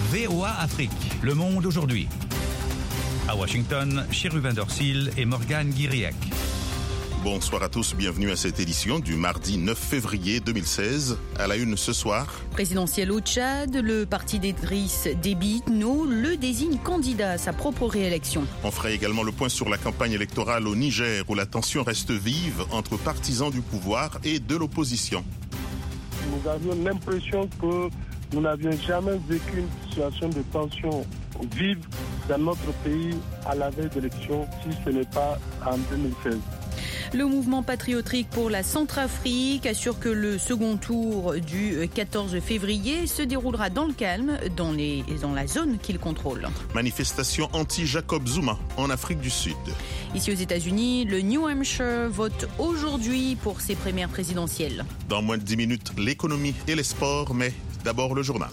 VOA Afrique, le monde aujourd'hui. À Washington, Cherubin Dorsil et Morgane Guiriec. Bonsoir à tous, bienvenue à cette édition du mardi 9 février 2016. À la une ce soir. Présidentielle au Tchad, le parti d'Idriss Déby Itno le désigne candidat à sa propre réélection. On fera également le point sur la campagne électorale au Niger où la tension reste vive entre partisans du pouvoir et de l'opposition. Nous avions l'impression que nous n'avions jamais vécu une situation de tension vive dans notre pays à la veille d'élection, si ce n'est pas en 2016. Le mouvement patriotique pour la Centrafrique assure que le second tour du 14 février se déroulera dans le calme dans la zone qu'il contrôle. Manifestation anti-Jacob Zuma en Afrique du Sud. Ici aux États-Unis, le New Hampshire vote aujourd'hui pour ses primaires présidentielles. Dans moins de 10 minutes, l'économie et les sports, mais d'abord le journal.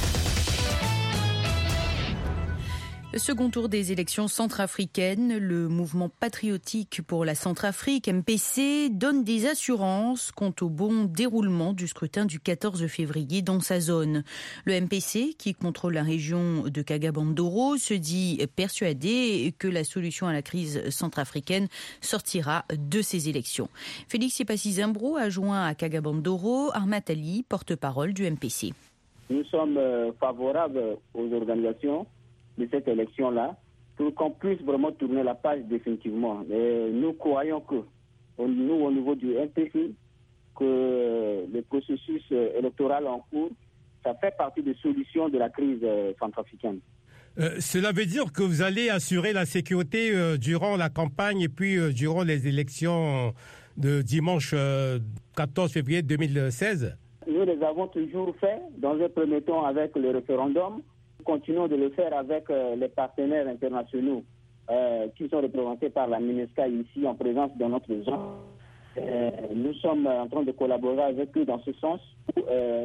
Second tour des élections centrafricaines, le mouvement patriotique pour la Centrafrique, MPC, donne des assurances quant au bon déroulement du scrutin du 14 février dans sa zone. Le MPC, qui contrôle la région de Kagabandoro, se dit persuadé que la solution à la crise centrafricaine sortira de ces élections. Félix Yepassi-Zimbro a joint à Kagabandoro Ahmad Ali, porte-parole du MPC. Nous sommes favorables aux organisations de cette élection-là, pour qu'on puisse vraiment tourner la page définitivement. Et nous croyons que, nous, au niveau du MPC, que le processus électoral en cours, ça fait partie des solutions de la crise centrafricaine. Cela veut dire que vous allez assurer la sécurité durant la campagne et puis durant les élections de dimanche 14 février 2016 ? Nous les avons toujours fait, dans un premier temps avec le référendum. Continuons de le faire avec les partenaires internationaux qui sont représentés par la MINUSCA ici en présence de notre zone. Nous sommes en train de collaborer avec eux dans ce sens pour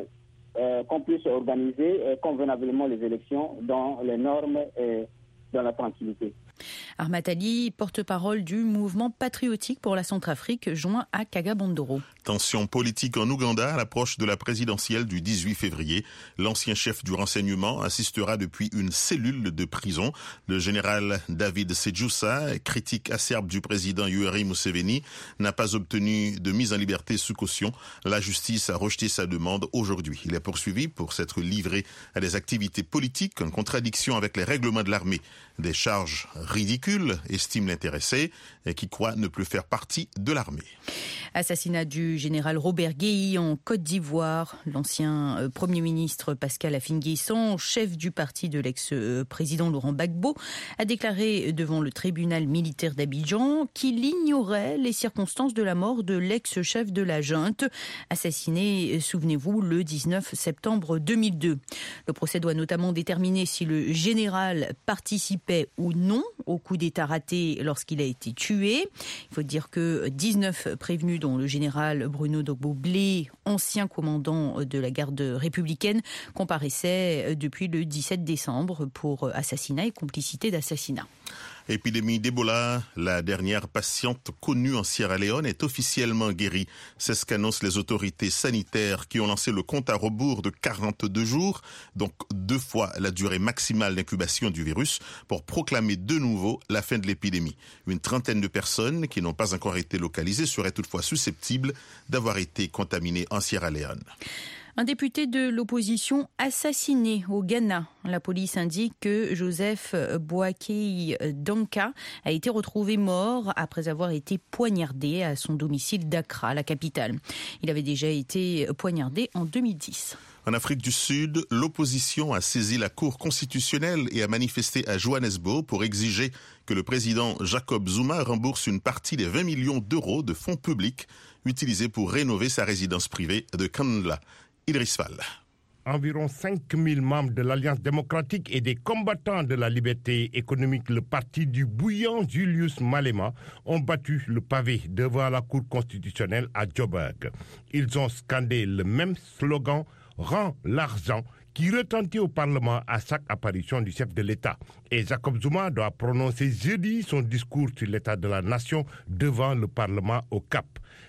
qu'on puisse organiser convenablement les élections dans les normes et dans la tranquillité. Ahmad Ali, porte-parole du mouvement patriotique pour la Centrafrique, joint à Kagabandoro. Tension politique en Ouganda à l'approche de la présidentielle du 18 février. L'ancien chef du renseignement assistera depuis une cellule de prison. Le général David Sejusa, critique acerbe du président Yoweri Museveni, n'a pas obtenu de mise en liberté sous caution. La justice a rejeté sa demande aujourd'hui. Il est poursuivi pour s'être livré à des activités politiques en contradiction avec les règlements de l'armée. Des charges ridicules, estime l'intéressé, et qui croit ne plus faire partie de l'armée. Assassinat du général Robert Guéhi en Côte d'Ivoire. L'ancien Premier ministre Pascal Affi-N'Guessan, chef du parti de l'ex-président Laurent Gbagbo, a déclaré devant le tribunal militaire d'Abidjan qu'il ignorait les circonstances de la mort de l'ex-chef de la junte, assassiné, souvenez-vous, le 19 septembre 2002. Le procès doit notamment déterminer si le général participait ou non au coup d'État raté lorsqu'il a été tué. Il faut dire que 19 prévenus dont le général Bruno Dogbo-Blé, ancien commandant de la garde républicaine, comparaissait depuis le 17 décembre pour assassinat et complicité d'assassinat. Épidémie d'Ebola, la dernière patiente connue en Sierra Leone est officiellement guérie. C'est ce qu'annoncent les autorités sanitaires qui ont lancé le compte à rebours de 42 jours, donc 2 fois la durée maximale d'incubation du virus, pour proclamer de nouveau la fin de l'épidémie. Une trentaine de personnes qui n'ont pas encore été localisées seraient toutefois susceptibles d'avoir été contaminées en Sierra Leone. Un député de l'opposition assassiné au Ghana. La police indique que Joseph Boakai Danka a été retrouvé mort après avoir été poignardé à son domicile d'Accra, la capitale. Il avait déjà été poignardé en 2010. En Afrique du Sud, l'opposition a saisi la Cour constitutionnelle et a manifesté à Johannesburg pour exiger que le président Jacob Zuma rembourse une partie des 20 millions d'euros de fonds publics utilisés pour rénover sa résidence privée de Kandla. Idriss Fall. Environ 5000 membres de l'Alliance démocratique et des combattants de la liberté économique, le parti du bouillant Julius Malema, ont battu le pavé devant la Cour constitutionnelle à Joburg. Ils ont scandé le même slogan « Rends l'argent » qui retentit au Parlement à chaque apparition du chef de l'État. Et Jacob Zuma doit prononcer jeudi son discours sur l'état de la nation devant le Parlement au Cap.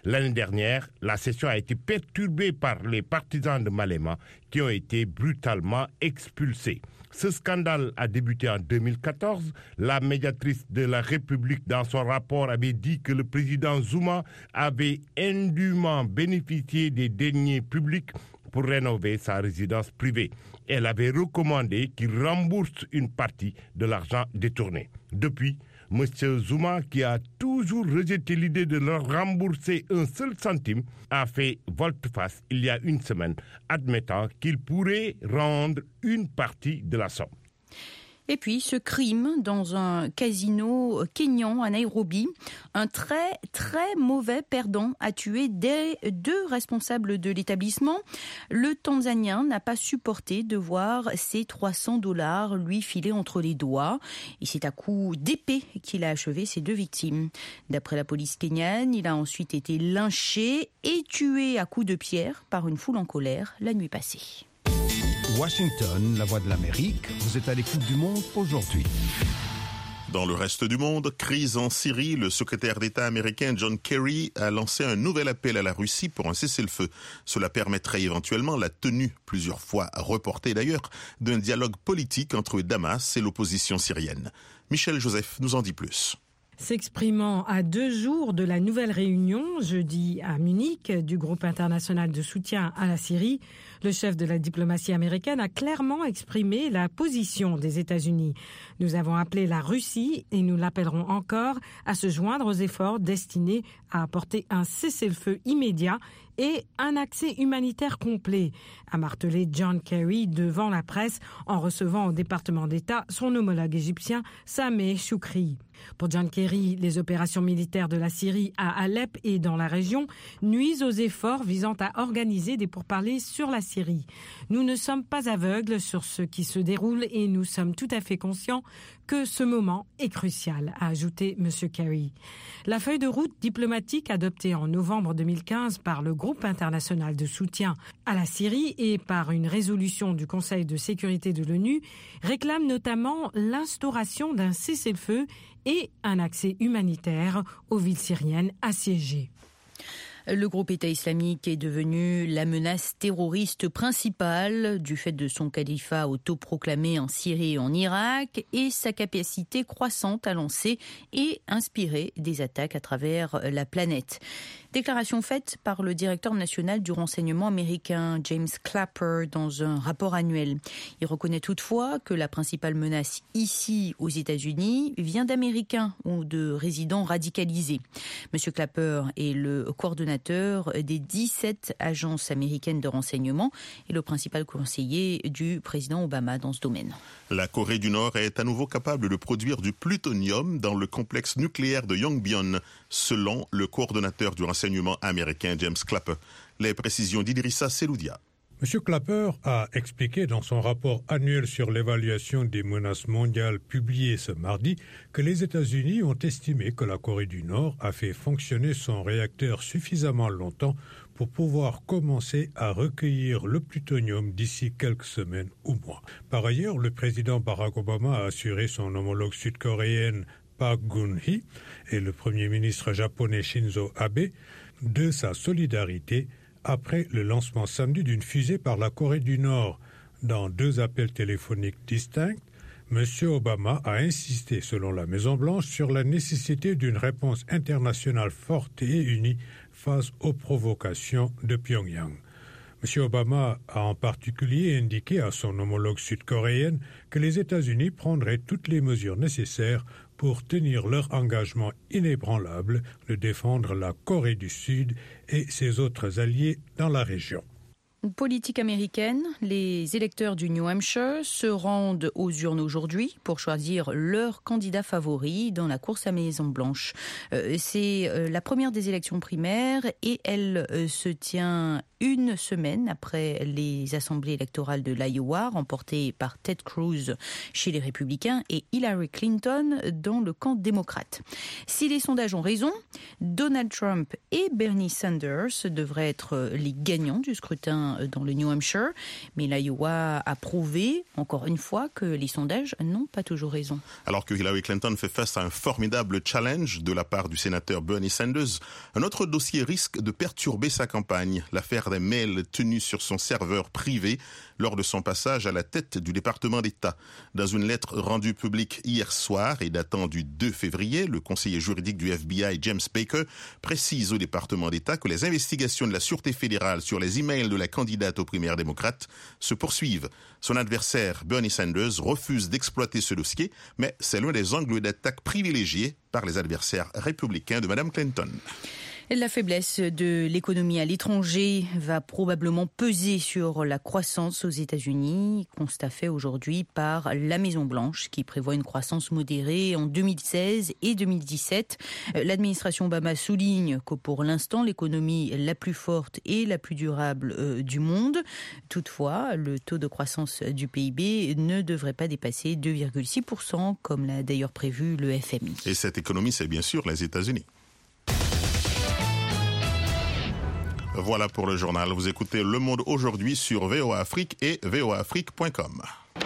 L'année dernière, la session a été perturbée par les partisans de Malema qui ont été brutalement expulsés. Ce scandale a débuté en 2014. La médiatrice de la République, dans son rapport, avait dit que le président Zuma avait indûment bénéficié des deniers publics pour rénover sa résidence privée. Elle avait recommandé qu'il rembourse une partie de l'argent détourné. Depuis, M. Zuma, qui a toujours rejeté l'idée de leur rembourser un seul centime, a fait volte-face il y a une semaine, admettant qu'il pourrait rendre une partie de la somme. Et puis, ce crime dans un casino kényan à Nairobi, un très, très mauvais perdant a tué deux responsables de l'établissement. Le Tanzanien n'a pas supporté de voir ses $300 lui filer entre les doigts. Et c'est à coups d'épée qu'il a achevé ses deux victimes. D'après la police kenyane, il a ensuite été lynché et tué à coups de pierre par une foule en colère la nuit passée. Washington, la voix de l'Amérique, vous êtes à l'écoute du Monde aujourd'hui. Dans le reste du monde, crise en Syrie, le secrétaire d'État américain John Kerry a lancé un nouvel appel à la Russie pour un cessez-le-feu. Cela permettrait éventuellement la tenue, plusieurs fois reportée d'ailleurs, d'un dialogue politique entre Damas et l'opposition syrienne. Michel Joseph nous en dit plus. S'exprimant à 2 jours de la nouvelle réunion, jeudi à Munich, du groupe international de soutien à la Syrie, le chef de la diplomatie américaine a clairement exprimé la position des États-Unis. Nous avons appelé la Russie, et nous l'appellerons encore, à se joindre aux efforts destinés à apporter un cessez-le-feu immédiat et un accès humanitaire complet, a martelé John Kerry devant la presse en recevant au département d'État son homologue égyptien Sameh Choukri. Pour John Kerry, les opérations militaires de la Syrie à Alep et dans la région nuisent aux efforts visant à organiser des pourparlers sur la Syrie. Nous ne sommes pas aveugles sur ce qui se déroule et nous sommes tout à fait conscients que ce moment est crucial, a ajouté M. Kerry. La feuille de route diplomatique adoptée en novembre 2015 par le groupe international de soutien à la Syrie et par une résolution du Conseil de sécurité de l'ONU réclame notamment l'instauration d'un cessez-le-feu et un accès humanitaire aux villes syriennes assiégées. Le groupe État islamique est devenu la menace terroriste principale du fait de son califat autoproclamé en Syrie et en Irak et sa capacité croissante à lancer et inspirer des attaques à travers la planète. Déclaration faite par le directeur national du renseignement américain James Clapper dans un rapport annuel. Il reconnaît toutefois que la principale menace ici aux États-Unis vient d'Américains ou de résidents radicalisés. Monsieur Clapper est le coordonnateur des 17 agences américaines de renseignement et le principal conseiller du président Obama dans ce domaine. La Corée du Nord est à nouveau capable de produire du plutonium dans le complexe nucléaire de Yongbyon, selon le coordonnateur du renseignement américain James Clapper. Les précisions d'Idrissa Seloudia. M. Clapper a expliqué dans son rapport annuel sur l'évaluation des menaces mondiales publié ce mardi que les États-Unis ont estimé que la Corée du Nord a fait fonctionner son réacteur suffisamment longtemps pour pouvoir commencer à recueillir le plutonium d'ici quelques semaines ou mois. Par ailleurs, le président Barack Obama a assuré son homologue sud-coréenne Park Geun-hye et le premier ministre japonais Shinzo Abe de sa solidarité après le lancement samedi d'une fusée par la Corée du Nord. Dans 2 appels téléphoniques distincts, M. Obama a insisté, selon la Maison-Blanche, sur la nécessité d'une réponse internationale forte et unie face aux provocations de Pyongyang. M. Obama a en particulier indiqué à son homologue sud-coréenne que les États-Unis prendraient toutes les mesures nécessaires pour tenir leur engagement inébranlable de défendre la Corée du Sud et ses autres alliés dans la région. Politique américaine, les électeurs du New Hampshire se rendent aux urnes aujourd'hui pour choisir leur candidat favori dans la course à Maison-Blanche. C'est la première des élections primaires et elle se tient une semaine après les assemblées électorales de l'Iowa remportées par Ted Cruz chez les Républicains et Hillary Clinton dans le camp démocrate. Si les sondages ont raison, Donald Trump et Bernie Sanders devraient être les gagnants du scrutin matin dans le New Hampshire. Mais l'Iowa a prouvé, encore une fois, que les sondages n'ont pas toujours raison. Alors que Hillary Clinton fait face à un formidable challenge de la part du sénateur Bernie Sanders, un autre dossier risque de perturber sa campagne, l'affaire des mails tenus sur son serveur privé lors de son passage à la tête du département d'État. Dans une lettre rendue publique hier soir et datant du 2 février, le conseiller juridique du FBI, James Baker, précise au département d'État que les investigations de la Sûreté fédérale sur les emails de la candidate aux primaires démocrates se poursuivent. Son adversaire, Bernie Sanders, refuse d'exploiter ce dossier, mais c'est l'un des angles d'attaque privilégiés par les adversaires républicains de Mme Clinton. La faiblesse de l'économie à l'étranger va probablement peser sur la croissance aux États-Unis, constat fait aujourd'hui par la Maison-Blanche qui prévoit une croissance modérée en 2016 et 2017. L'administration Obama souligne que pour l'instant l'économie la plus forte et la plus durable du monde. Toutefois, le taux de croissance du PIB ne devrait pas dépasser 2,6% comme l'a d'ailleurs prévu le FMI. Et cette économie, c'est bien sûr les États-Unis. Voilà pour le journal. Vous écoutez Le Monde aujourd'hui sur VOA Afrique et voaafrique.com.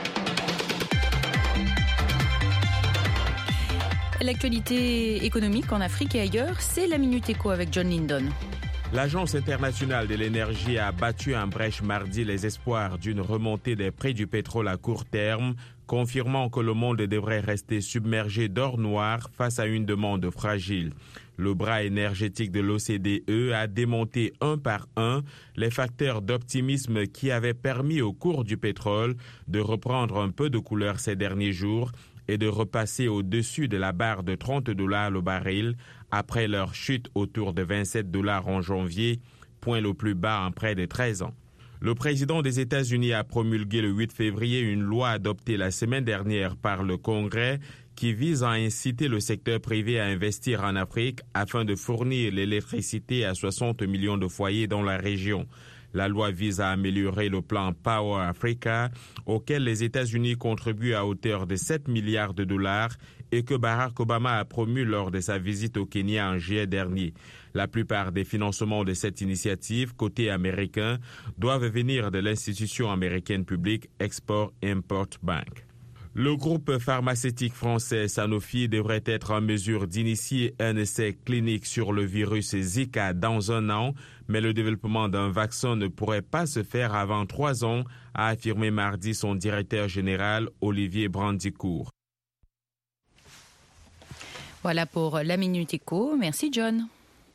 L'actualité économique en Afrique et ailleurs, c'est la Minute Éco avec John Lindon. L'Agence internationale de l'énergie a battu en brèche mardi les espoirs d'une remontée des prix du pétrole à court terme, confirmant que le monde devrait rester submergé d'or noir face à une demande fragile. Le bras énergétique de l'OCDE a démonté un par un les facteurs d'optimisme qui avaient permis au cours du pétrole de reprendre un peu de couleur ces derniers jours et de repasser au-dessus de la barre de $30 le baril après leur chute autour de $27 en janvier, point le plus bas en près de 13 ans. Le président des États-Unis a promulgué le 8 février une loi adoptée la semaine dernière par le Congrès qui vise à inciter le secteur privé à investir en Afrique afin de fournir l'électricité à 60 millions de foyers dans la région. La loi vise à améliorer le plan Power Africa, auquel les États-Unis contribuent à hauteur de $7 milliards et que Barack Obama a promu lors de sa visite au Kenya en juillet dernier. La plupart des financements de cette initiative, côté américain, doivent venir de l'institution américaine publique Export-Import Bank. Le groupe pharmaceutique français Sanofi devrait être en mesure d'initier un essai clinique sur le virus Zika dans 1 an, mais le développement d'un vaccin ne pourrait pas se faire avant 3 ans, a affirmé mardi son directeur général Olivier Brandicourt. Voilà pour la Minute Éco. Merci John.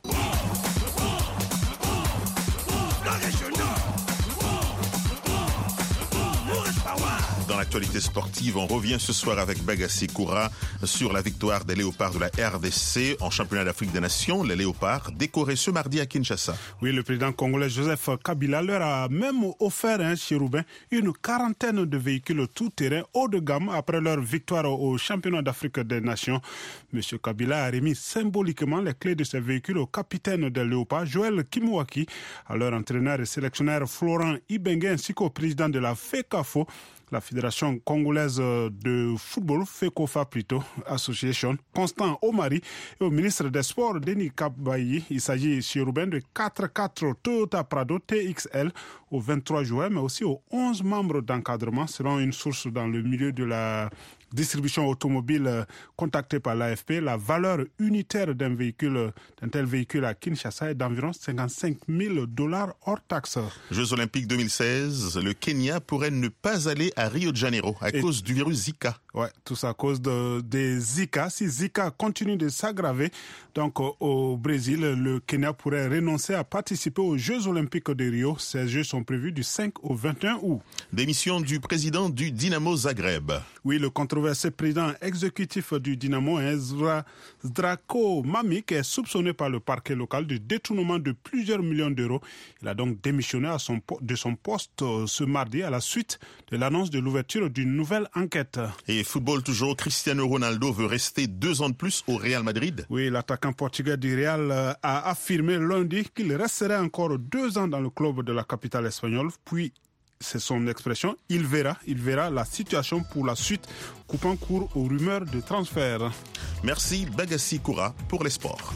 Dans l'actualité sportive, on revient ce soir avec Bagassi Koura sur la victoire des Léopards de la RDC en championnat d'Afrique des Nations. Les Léopards décorés ce mardi à Kinshasa. Oui, le président congolais Joseph Kabila leur a même offert, chez Roubaix, une quarantaine de véhicules tout-terrain haut de gamme après leur victoire au championnat d'Afrique des Nations. Monsieur Kabila a remis symboliquement les clés de ces véhicules au capitaine des Léopards, Joël Kimouaki, à leur entraîneur et sélectionneur Florent Ibengue ainsi qu'au président de la FECAFO, la Fédération congolaise de football, FECOFA plutôt, Association, Constant Omari, et au ministre des Sports, Denis Kabayi. Il s'agit chez Roubaix de 4x4 Toyota Prado TXL aux 23 joueurs, mais aussi aux 11 membres d'encadrement, selon une source dans le milieu de la distribution automobile contactée par l'AFP. La valeur unitaire d'un tel véhicule à Kinshasa est d'environ $55 000 hors taxe. Jeux Olympiques 2016, le Kenya pourrait ne pas aller à Rio de Janeiro à cause du virus Zika. Ouais, tout ça à cause des Zika. Si Zika continue de s'aggraver, donc au Brésil, le Kenya pourrait renoncer à participer aux Jeux Olympiques de Rio. Ces Jeux sont prévus du 5 au 21 août. Démission du président du Dynamo Zagreb. Oui, le controversé président exécutif du Dynamo, Zdravko Mamić, est soupçonné par le parquet local de détournement de plusieurs millions d'euros. Il a donc démissionné de son poste ce mardi à la suite de l'annonce de l'ouverture d'une nouvelle enquête. Et football toujours, Cristiano Ronaldo veut rester 2 ans de plus au Real Madrid. Oui, l'attaquant portugais du Real a affirmé lundi qu'il resterait encore 2 ans dans le club de la capitale espagnole, puis c'est son expression, il verra la situation pour la suite, coupant court aux rumeurs de transfert. Merci Bagassi Koura pour les sports.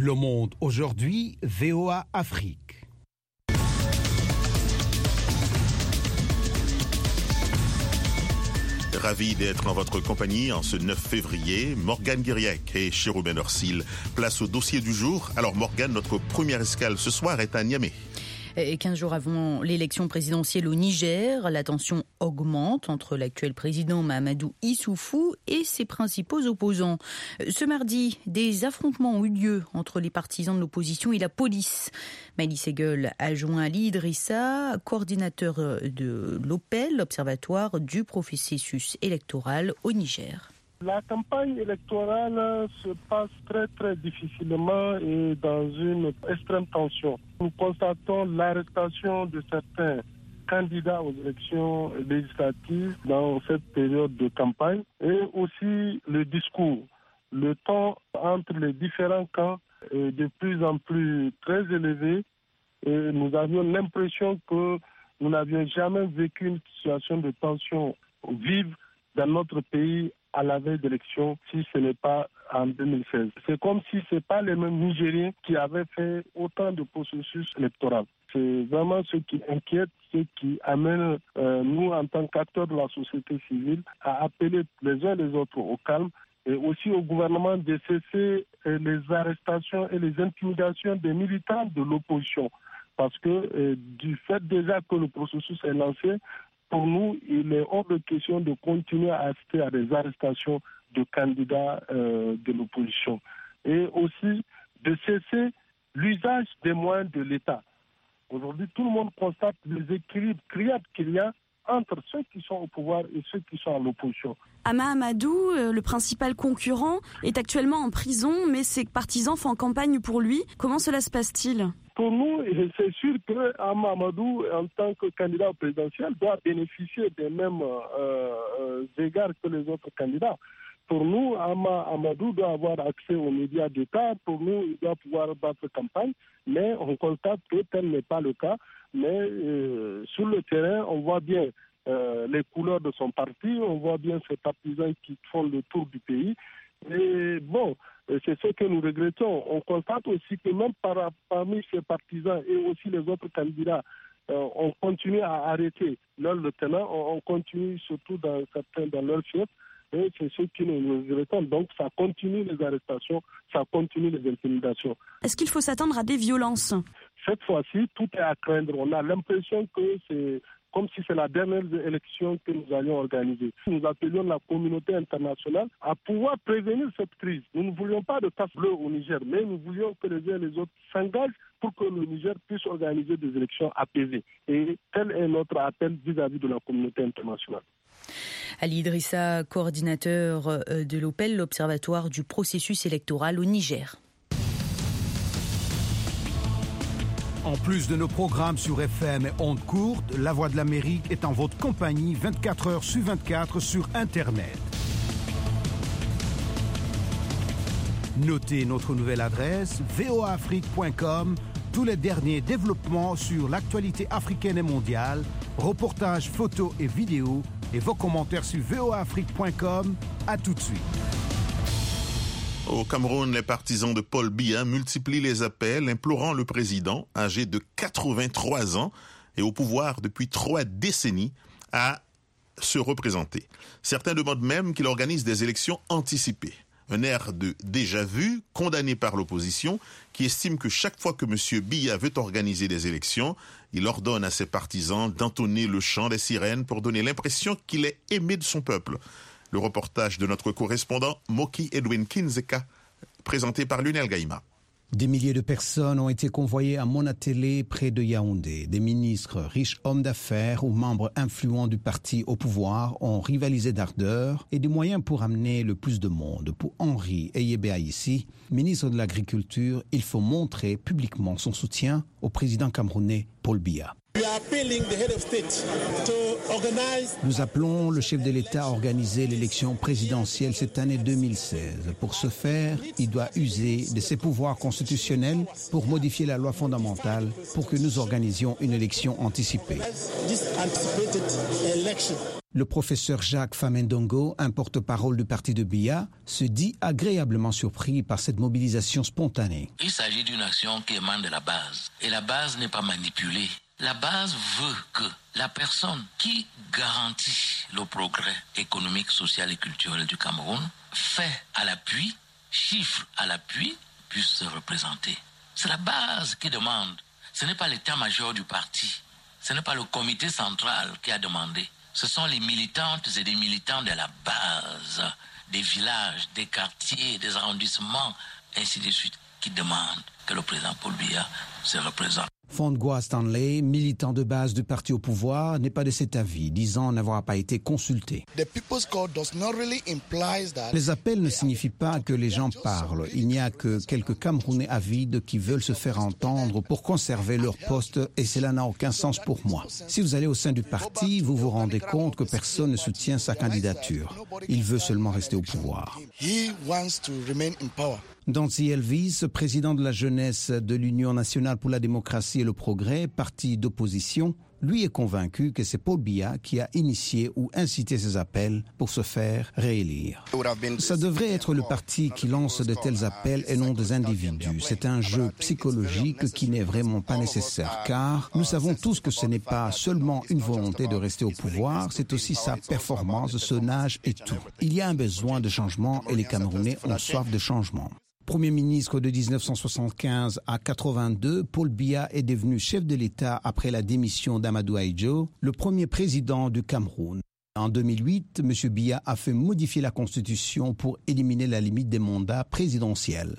Le Monde aujourd'hui, VOA Afrique. Ravi d'être en votre compagnie en ce 9 février. Morgane Guiriec et Chérubin Orsil. Place au dossier du jour. Alors Morgane, notre première escale ce soir est à Niamey. 15 jours avant l'élection présidentielle au Niger, la tension augmente entre l'actuel président Mahamadou Issoufou et ses principaux opposants. Ce mardi, des affrontements ont eu lieu entre les partisans de l'opposition et la police. Maïli Segal a joint Ali Idrissa, coordinateur de l'OPEL, l'Observatoire du processus électoral au Niger. La campagne électorale se passe très très difficilement et dans une extrême tension. Nous constatons l'arrestation de certains candidats aux élections législatives dans cette période de campagne et aussi le discours. Le temps entre les différents camps est de plus en plus très élevé et nous avions l'impression que nous n'avions jamais vécu une situation de tension vive dans notre pays à la veille d'élection, si ce n'est pas en 2016. C'est comme si ce n'est pas les mêmes Nigériens qui avaient fait autant de processus électoraux. C'est vraiment ce qui inquiète, ce qui amène nous, en tant qu'acteurs de la société civile, à appeler les uns les autres au calme et aussi au gouvernement de cesser les arrestations et les intimidations des militants de l'opposition. Parce que du fait déjà que le processus est lancé, pour nous, il est hors de question de continuer à assister à des arrestations de candidats de l'opposition. Et aussi de cesser l'usage des moyens de l'État. Aujourd'hui, tout le monde constate les équilibres criards qu'il y a entre ceux qui sont au pouvoir et ceux qui sont à l'opposition. Mahamadou, le principal concurrent, est actuellement en prison, mais ses partisans font campagne pour lui. Comment cela se passe-t-il ? Pour nous, c'est sûr que Mahamadou, en tant que candidat au présidentiel, doit bénéficier des mêmes égards que les autres candidats. Pour nous, Mahamadou doit avoir accès aux médias d'État. Pour nous, il doit pouvoir battre campagne. Mais on constate que tel n'est pas le cas. Mais sur le terrain, on voit bien les couleurs de son parti. On voit bien ses partisans qui font le tour du pays. Et bon, c'est ce que nous regrettons. On constate aussi que même parmi ces partisans et aussi les autres candidats, on continue à arrêter leurs lieutenants, on continue surtout dans leurs chefs, et c'est ce que nous regrettons. Donc ça continue les arrestations, ça continue les intimidations. Est-ce qu'il faut s'attendre à des violences ? Cette fois-ci, tout est à craindre. On a l'impression que c'est comme si c'est la dernière élection que nous allions organiser. Nous appelions la communauté internationale à pouvoir prévenir cette crise. Nous ne voulions pas de tasse bleue au Niger, mais nous voulions que les uns et les autres s'engagent pour que le Niger puisse organiser des élections apaisées. Et tel est notre appel vis-à-vis de la communauté internationale. Ali Idrissa, coordinateur de l'OPEL, l'Observatoire du processus électoral au Niger. En plus de nos programmes sur FM et ondes courtes, La Voix de l'Amérique est en votre compagnie 24 heures sur 24 sur Internet. Notez notre nouvelle adresse voaafrique.com. Tous les derniers développements sur l'actualité africaine et mondiale, reportages, photos et vidéos et vos commentaires sur voaafrique.com. À tout de suite. Au Cameroun, les partisans de Paul Biya multiplient les appels implorant le président, âgé de 83 ans et au pouvoir depuis 3 décennies, à se représenter. Certains demandent même qu'il organise des élections anticipées. Un air de déjà-vu condamné par l'opposition qui estime que chaque fois que M. Biya veut organiser des élections, il ordonne à ses partisans d'entonner le chant des sirènes pour donner l'impression qu'il est aimé de son peuple. Le reportage de notre correspondant Moki Edwin Kinzeka, présenté par Lionel Gaïma. Des milliers de personnes ont été convoyées à Monatélé, près de Yaoundé. Des ministres, riches hommes d'affaires ou membres influents du parti au pouvoir ont rivalisé d'ardeur et des moyens pour amener le plus de monde. Pour Henri Eyebe-Aïssi, ministre de l'Agriculture, il faut montrer publiquement son soutien au président camerounais Paul Biya. Nous appelons le chef de l'État à organiser l'élection présidentielle cette année 2016. Pour ce faire, il doit user de ses pouvoirs constitutionnels pour modifier la loi fondamentale pour que nous organisions une élection anticipée. Le professeur Jacques Famendongo, un porte-parole du parti de Biya, se dit agréablement surpris par cette mobilisation spontanée. Il s'agit d'une action qui émane de la base. Et la base n'est pas manipulée. La base veut que la personne qui garantit le progrès économique, social et culturel du Cameroun, fait à l'appui, chiffre à l'appui, puisse se représenter. C'est la base qui demande. Ce n'est pas l'état-major du parti. Ce n'est pas le comité central qui a demandé. Ce sont les militantes et des militants de la base, des villages, des quartiers, des arrondissements, ainsi de suite, qui demandent que le président Paul Biya se représente. Fondgoa Stanley, militant de base du parti au pouvoir, n'est pas de cet avis, disant n'avoir pas été consulté. Les appels ne signifient pas que les gens parlent. Il n'y a que quelques Camerounais avides qui veulent se faire entendre pour conserver leur poste et cela n'a aucun sens pour moi. Si vous allez au sein du parti, vous vous rendez compte que personne ne soutient sa candidature. Il veut seulement rester au pouvoir. Danzi Elvis, président de la jeunesse de l'Union nationale pour la démocratie et le progrès, parti d'opposition, lui est convaincu que c'est Paul Biya qui a initié ou incité ces appels pour se faire réélire. Ça devrait être le parti qui lance de tels appels et non des individus. C'est un jeu psychologique qui n'est vraiment pas nécessaire car nous savons tous que ce n'est pas seulement une volonté de rester au pouvoir, c'est aussi sa performance, son âge et tout. Il y a un besoin de changement et les Camerounais ont soif de changement. Premier ministre de 1975 à 82, Paul Biya est devenu chef de l'État après la démission d'Amadou Ahidjo, le premier président du Cameroun. En 2008, M. Biya a fait modifier la Constitution pour éliminer la limite des mandats présidentiels.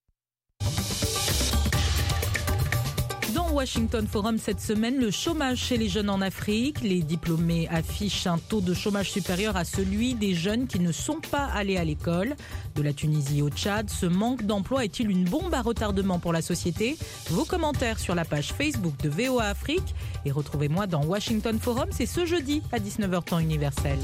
Washington Forum cette semaine, le chômage chez les jeunes en Afrique. Les diplômés affichent un taux de chômage supérieur à celui des jeunes qui ne sont pas allés à l'école. De la Tunisie au Tchad, ce manque d'emploi est-il une bombe à retardement pour la société? Vos commentaires sur la page Facebook de VOA Afrique et retrouvez-moi dans Washington Forum, c'est ce jeudi à 19h temps universel.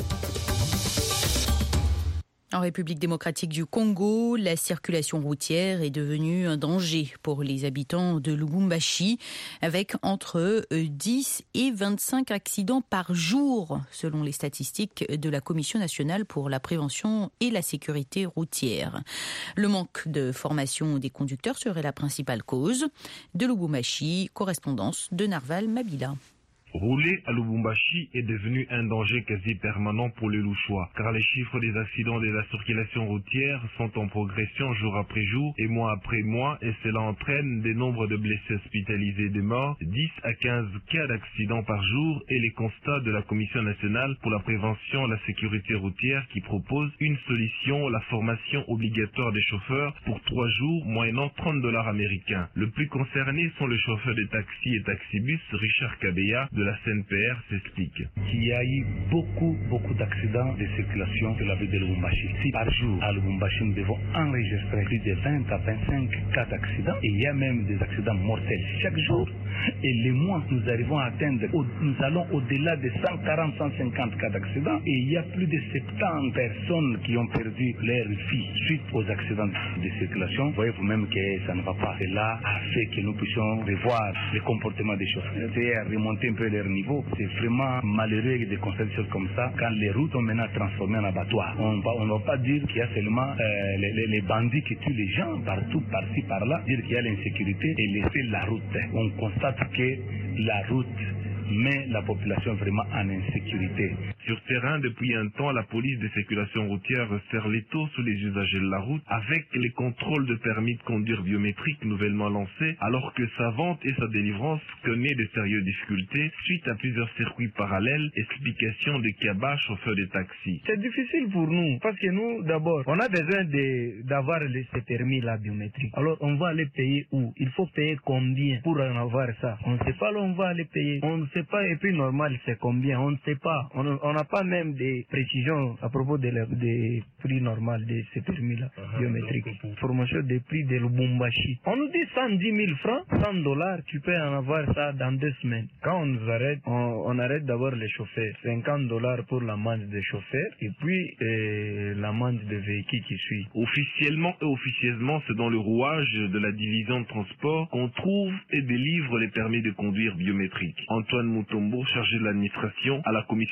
En République démocratique du Congo, la circulation routière est devenue un danger pour les habitants de Lubumbashi, avec entre 10 et 25 accidents par jour, selon les statistiques de la Commission nationale pour la prévention et la sécurité routière. Le manque de formation des conducteurs serait la principale cause. De Lubumbashi, correspondance de Narval Mabila. Rouler à Lubumbashi est devenu un danger quasi permanent pour les Louchois, car les chiffres des accidents de la circulation routière sont en progression jour après jour et mois après mois, et cela entraîne des nombres de blessés hospitalisés et de morts, 10 à 15 cas d'accidents par jour, et les constats de la Commission nationale pour la prévention et la sécurité routière qui propose une solution, la formation obligatoire des chauffeurs pour 3 jours, moyennant $30 américains. Le plus concerné sont les chauffeurs de taxi et taxibus. Richard Kabeya de la CNPR s'explique. Il y a eu beaucoup d'accidents de circulation de la ville de Lubumbashi. Si par jour à Lubumbashi nous devons enregistrer plus de 20 à 25 cas d'accidents, et il y a même des accidents mortels chaque jour, et les mois nous arrivons à atteindre, nous allons au-delà de 140-150 cas d'accidents, et il y a plus de 70 personnes qui ont perdu leur vie suite aux accidents de circulation. Vous voyez vous-même que ça ne va pas. Cela a fait que nous puissions revoir le comportement des chauffeurs, c'est-à-dire remonter un peu leur niveau. C'est vraiment malheureux de constater des choses comme ça quand les routes sont maintenant transformées en abattoirs. On ne va pas dire qu'il y a seulement les bandits qui tuent les gens partout, par-ci, par-là, dire qu'il y a l'insécurité et laisser la route. On constate que la route met la population vraiment en insécurité. Sur terrain, depuis un temps, la police de circulation routière serre l'étau sur les usagers de la route avec les contrôles de permis de conduire biométriques nouvellement lancés, alors que sa vente et sa délivrance connaissent de sérieuses difficultés suite à plusieurs circuits parallèles. Explication de Kaba, chauffeur de taxi. C'est difficile pour nous parce que nous, d'abord, on a besoin d'avoir ces permis-là biométriques. Alors, on va aller payer où? Il faut payer combien pour en avoir ça? On ne sait pas, là, on va aller payer. On ne sait pas, et puis normal, c'est combien? On ne sait pas. On n'a pas même des précisions à propos des prix normaux de ces permis-là biométriques. Formation des prix de Lubumbashi. On nous dit 110 000 francs, $100, tu peux en avoir ça dans 2 semaines. Quand on nous arrête, on arrête d'abord les chauffeurs. $50 pour l'amende des chauffeurs, et puis l'amende des véhicules qui suit. Officiellement et officieusement, c'est dans le rouage de la division de transport qu'on trouve et délivre les permis de conduire biométriques. Antoine Mutombo, chargé de l'administration à la Commission nationale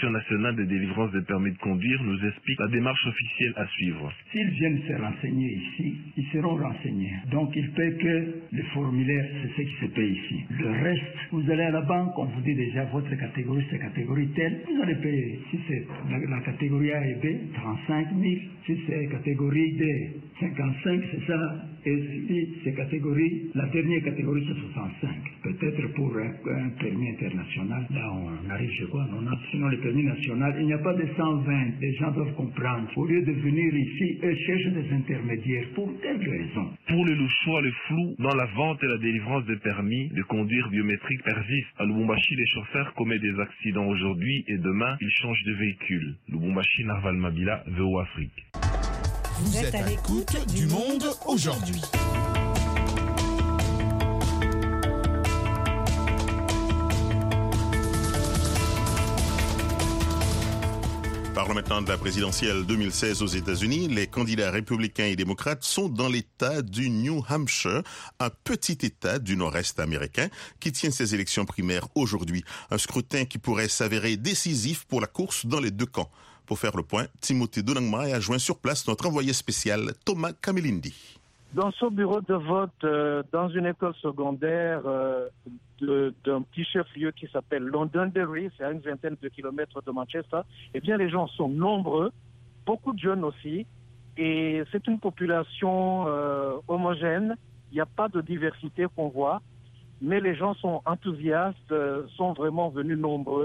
national de délivrance des permis de conduire nous explique la démarche officielle à suivre. S'ils viennent se renseigner ici, ils seront renseignés. Donc il ne paie que le formulaire, c'est ce qui se paie ici. Le reste, vous allez à la banque, on vous dit déjà votre catégorie, c'est catégorie telle, vous allez payer. Si c'est la catégorie A et B, 35 000. Si c'est catégorie D, 55, c'est ça. Et si c'est catégorie, la dernière catégorie, c'est 65. Peut-être pour un permis international, là on arrive chez quoi? Sinon le permis national, il n'y a pas de 120. Les gens doivent comprendre. Au lieu de venir ici, eux cherchent des intermédiaires pour telle raison. Pour les Louchois, le flou dans la vente et la délivrance des permis de conduire biométriques persiste. À Lubumbashi, les chauffeurs commettent des accidents aujourd'hui et demain, ils changent de véhicule. Lubumbashi, Narval Mabila, VOA Afrique. Vous êtes à l'écoute du Monde aujourd'hui. Parlons maintenant de la présidentielle 2016 aux États-Unis. Les candidats républicains et démocrates sont dans l'État du New Hampshire, un petit État du nord-est américain qui tient ses élections primaires aujourd'hui. Un scrutin qui pourrait s'avérer décisif pour la course dans les deux camps. Pour faire le point, Timothée Donangma a joint sur place notre envoyé spécial Thomas Kamilindi. Dans son bureau de vote, dans une école secondaire d'un petit chef-lieu qui s'appelle Londonderry, c'est à une vingtaine de kilomètres de Manchester, eh bien les gens sont nombreux, beaucoup de jeunes aussi, et c'est une population homogène, il n'y a pas de diversité qu'on voit, mais les gens sont enthousiastes, sont vraiment venus nombreux,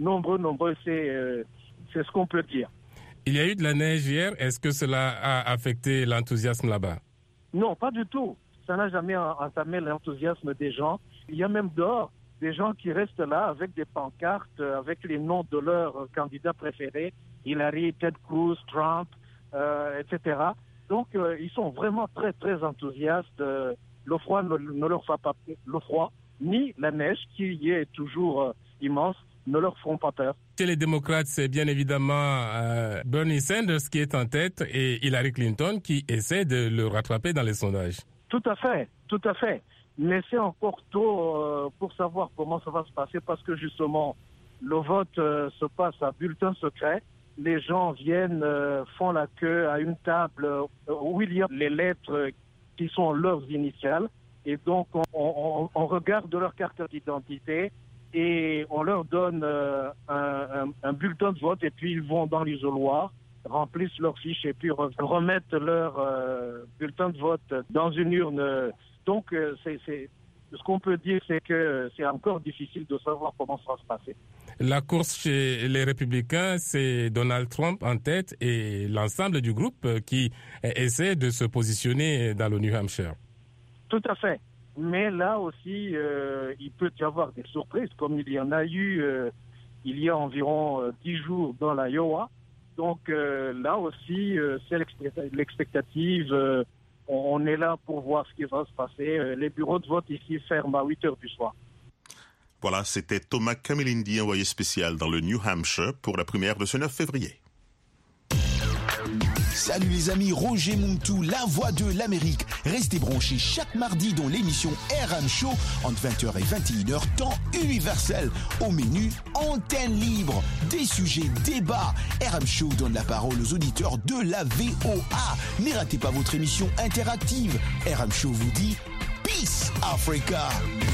c'est ce qu'on peut dire. Il y a eu de la neige hier. Est-ce que cela a affecté l'enthousiasme là-bas? Non, pas du tout. Ça n'a jamais entamé l'enthousiasme des gens. Il y a même dehors des gens qui restent là avec des pancartes, avec les noms de leurs candidats préférés, Hillary, Ted Cruz, Trump, etc. Donc, ils sont vraiment très, très enthousiastes. Le froid ne leur fait pas le froid, ni la neige, qui y est toujours immense, ne leur font pas peur. Chez les démocrates, c'est bien évidemment Bernie Sanders qui est en tête et Hillary Clinton qui essaie de le rattraper dans les sondages. Tout à fait. Mais c'est encore tôt pour savoir comment ça va se passer parce que justement, le vote se passe à bulletin secret. Les gens viennent, font la queue à une table où il y a les lettres qui sont leurs initiales. Et donc, on regarde leur carte d'identité et on leur donne un bulletin de vote et puis ils vont dans l'isoloir, remplissent leurs fiches et puis remettent leur bulletin de vote dans une urne. Donc, ce qu'on peut dire, c'est que c'est encore difficile de savoir comment ça va se passer. La course chez les Républicains, c'est Donald Trump en tête et l'ensemble du groupe qui essaie de se positionner dans le New Hampshire. Tout à fait. Mais là aussi, il peut y avoir des surprises, comme il y en a eu il y a environ 10 jours dans l'Iowa. Donc là aussi, c'est l'expectative. On est là pour voir ce qui va se passer. Les bureaux de vote ici ferment à 8 heures du soir. Voilà, c'était Thomas Kamilindi, envoyé spécial dans le New Hampshire pour la primaire de ce 9 février. Salut les amis, Roger Montou, la voix de l'Amérique. Restez branchés chaque mardi dans l'émission RM Show entre 20h et 21h, temps universel. Au menu, antenne libre, des sujets, débats. RM Show donne la parole aux auditeurs de la VOA. Ne ratez pas votre émission interactive. RM Show vous dit Peace Africa.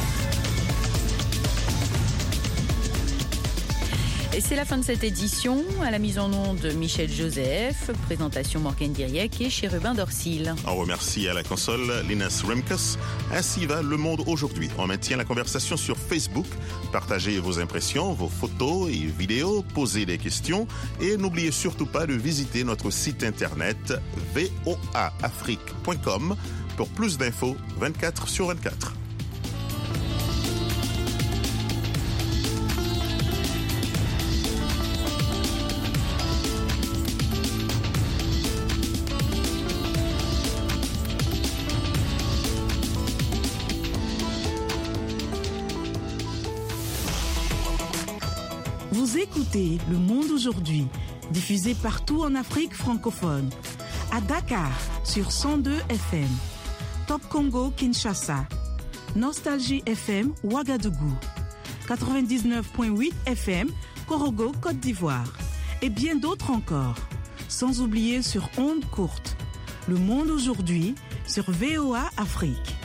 Et c'est la fin de cette édition. À la mise en onde de Michel Joseph, présentation Morgane Guiriec et Chérubin Dorsil. On remercie à la console Linus Remkus. Ainsi va Le Monde aujourd'hui. On maintient la conversation sur Facebook. Partagez vos impressions, vos photos et vidéos, posez des questions et n'oubliez surtout pas de visiter notre site internet voaafrique.com pour plus d'infos 24/24. Vous écoutez Le Monde aujourd'hui, diffusé partout en Afrique francophone. À Dakar, sur 102 FM. Top Congo, Kinshasa. Nostalgie FM, Ouagadougou. 99.8 FM, Korogo, Côte d'Ivoire. et bien d'autres encore. Sans oublier sur ondes courtes. Le monde aujourd'hui sur VOA Afrique.